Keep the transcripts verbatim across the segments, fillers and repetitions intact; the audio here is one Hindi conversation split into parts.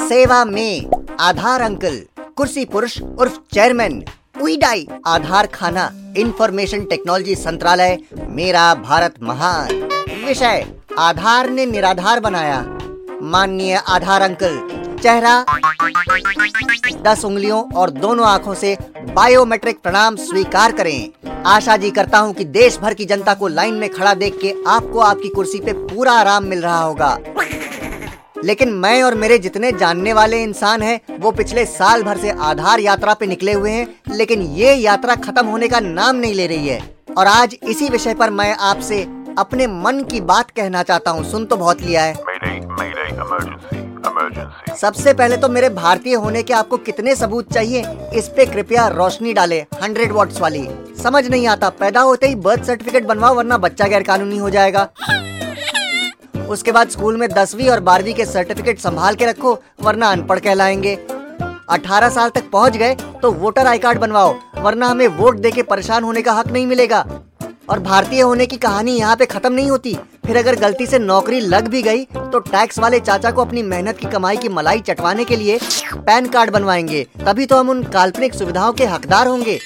सेवा में आधार अंकल, कुर्सी पुरुष उर्फ चेयरमैन, उइडाई आधार खाना, इंफॉर्मेशन टेक्नोलॉजी संत्रालय, मेरा भारत महान। विषय, आधार ने निराधार बनाया। माननीय आधार अंकल, चेहरा, दस उंगलियों और दोनों आंखों से बायोमेट्रिक प्रणाम स्वीकार करें। आशा जी करता हूं कि देश भर की जनता को लाइन में खड़ा देख के आपको आपकी कुर्सी पे पूरा आराम मिल रहा होगा। लेकिन मैं और मेरे जितने जानने वाले इंसान हैं, वो पिछले साल भर से आधार यात्रा पे निकले हुए हैं, लेकिन ये यात्रा खत्म होने का नाम नहीं ले रही है। और आज इसी विषय पर मैं आपसे अपने मन की बात कहना चाहता हूँ। सुन तो बहुत लिया है। Mayday, mayday, emergency, emergency. सबसे पहले तो मेरे भारतीय होने के आपको कितने सबूत चाहिए, इस पे कृपया रोशनी डालें। हंड्रेड वॉट्स वाली। समझ नहीं आता, पैदा होते ही बर्थ सर्टिफिकेट बनवाओ वरना बच्चा गैर कानूनी हो जाएगा। उसके बाद स्कूल में दसवीं और बारहवीं के सर्टिफिकेट संभाल के रखो वरना अनपढ़ कहलाएंगे। अठारह साल तक पहुंच गए तो वोटर आई कार्ड बनवाओ वरना हमें वोट देके परेशान होने का हक नहीं मिलेगा। और भारतीय होने की कहानी यहाँ पे खत्म नहीं होती। फिर अगर गलती से नौकरी लग भी गई तो टैक्स वाले चाचा को अपनी मेहनत की कमाई की मलाई चटवाने के लिए पैन कार्ड बनवाएंगे, तभी तो हम उन काल्पनिक सुविधाओं के हकदार होंगे।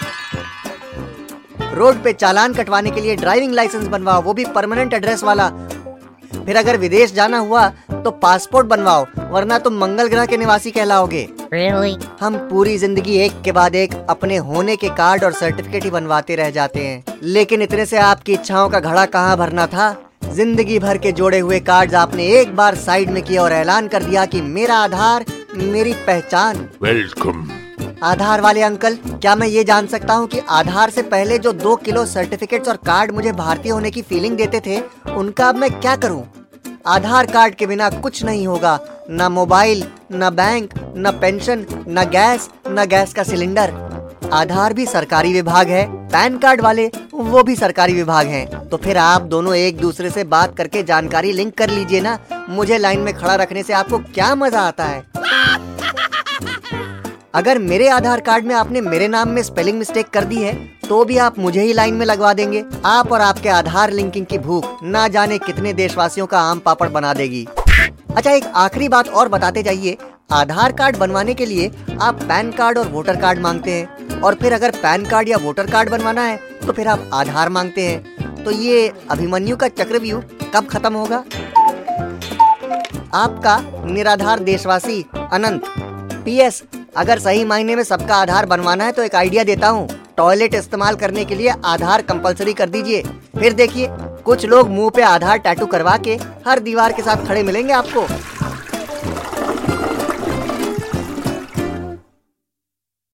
रोड पे चालान कटवाने के लिए ड्राइविंग लाइसेंस बनवाओ, वो भी परमानेंट एड्रेस वाला। फिर अगर विदेश जाना हुआ तो पासपोर्ट बनवाओ वरना तुम मंगल ग्रह के निवासी कहलाओगे। Really? हम पूरी जिंदगी एक के बाद एक अपने होने के कार्ड और सर्टिफिकेट ही बनवाते रह जाते हैं, लेकिन इतने से आपकी इच्छाओं का घड़ा कहाँ भरना था। जिंदगी भर के जोड़े हुए कार्ड्स आपने एक बार साइड में किया और ऐलान कर दिया कि मेरा आधार मेरी पहचान। Welcome. आधार वाले अंकल, क्या मैं ये जान सकता हूँ कि आधार से पहले जो दो किलो सर्टिफिकेट्स और कार्ड मुझे भारतीय होने की फीलिंग देते थे, उनका अब मैं क्या करूँ? आधार कार्ड के बिना कुछ नहीं होगा, न मोबाइल, न बैंक, न पेंशन, न गैस, न गैस का सिलेंडर। आधार भी सरकारी विभाग है, पैन कार्ड वाले वो भी सरकारी विभाग हैं। तो फिर आप दोनों एक दूसरे से बात करके जानकारी लिंक कर लीजिए ना। मुझे लाइन में खड़ा रखने से आपको क्या मजा आता है? अगर मेरे आधार कार्ड में आपने मेरे नाम में स्पेलिंग मिस्टेक कर दी है तो भी आप मुझे ही लाइन में लगवा देंगे। आप और आपके आधार लिंकिंग की भूख ना जाने कितने देशवासियों का आम पापड़ बना देगी। अच्छा, एक आखिरी बात और बताते जाइए। आधार कार्ड बनवाने के लिए आप पैन कार्ड और वोटर कार्ड मांगते हैं, और फिर अगर पैन कार्ड या वोटर कार्ड बनवाना है तो फिर आप आधार मांगते हैं। तो ये अभिमन्यु का चक्रव्यूह कब खत्म होगा? आपका निराधार देशवासी अनंत। पी एस, अगर सही मायने में सबका आधार बनवाना है तो एक आइडिया देता हूँ। टॉयलेट इस्तेमाल करने के लिए आधार कंपलसरी कर दीजिए। फिर देखिए, कुछ लोग मुंह पे आधार टैटू करवा के हर दीवार के साथ खड़े मिलेंगे आपको।